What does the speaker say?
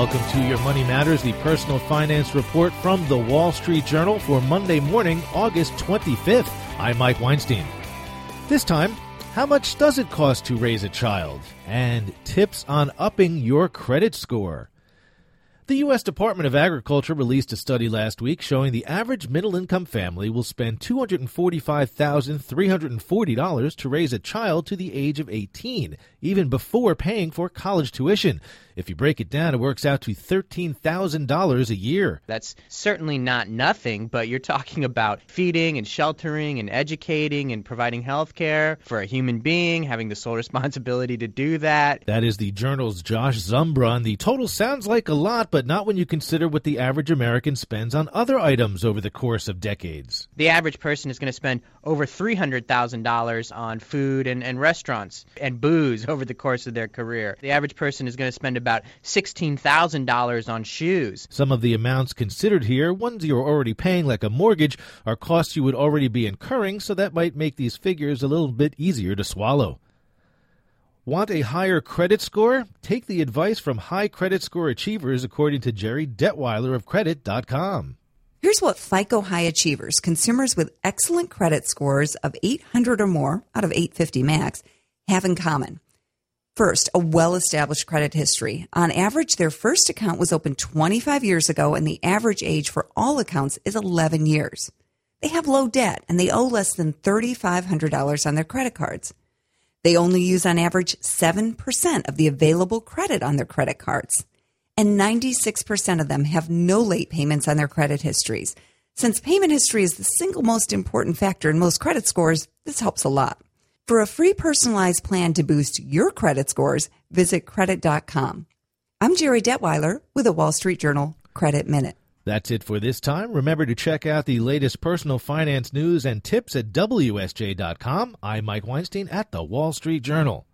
Welcome to Your Money Matters, the personal finance report from the Wall Street Journal for Monday morning, August 25th. I'm Mike Weinstein. This time, how much does it cost to raise a child? And tips on upping your credit score. The U.S. Department of Agriculture released a study last week showing the average middle-income family will spend $245,340 to raise a child to the age of 18, even before paying for college tuition. If you break it down, it works out to $13,000 a year. That's certainly not nothing, but you're talking about feeding and sheltering and educating and providing health care for a human being, having the sole responsibility to do that. That is the Journal's Josh Zumbra, and the total sounds like a lot, but not when you consider what the average American spends on other items over the course of decades. The average person is going to spend over $300,000 on food and restaurants and booze over the course of their career. The average person is going to spend about $16,000 on shoes. Some of the amounts considered here, ones you're already paying like a mortgage, are costs you would already be incurring, so that might make these figures a little bit easier to swallow. Want a higher credit score? Take the advice from high credit score achievers, according to Jerry Detweiler of Credit.com. Here's what FICO High Achievers, consumers with excellent credit scores of 800 or more out of 850 max, have in common. First, a well-established credit history. On average, their first account was opened 25 years ago, and the average age for all accounts is 11 years. They have low debt, and they owe less than $3,500 on their credit cards. They only use on average 7% of the available credit on their credit cards. And 96% of them have no late payments on their credit histories. Since payment history is the single most important factor in most credit scores, this helps a lot. For a free personalized plan to boost your credit scores, visit Credit.com. I'm Jerry Detweiler with the Wall Street Journal Credit Minute. That's it for this time. Remember to check out the latest personal finance news and tips at WSJ.com. I'm Mike Weinstein at the Wall Street Journal.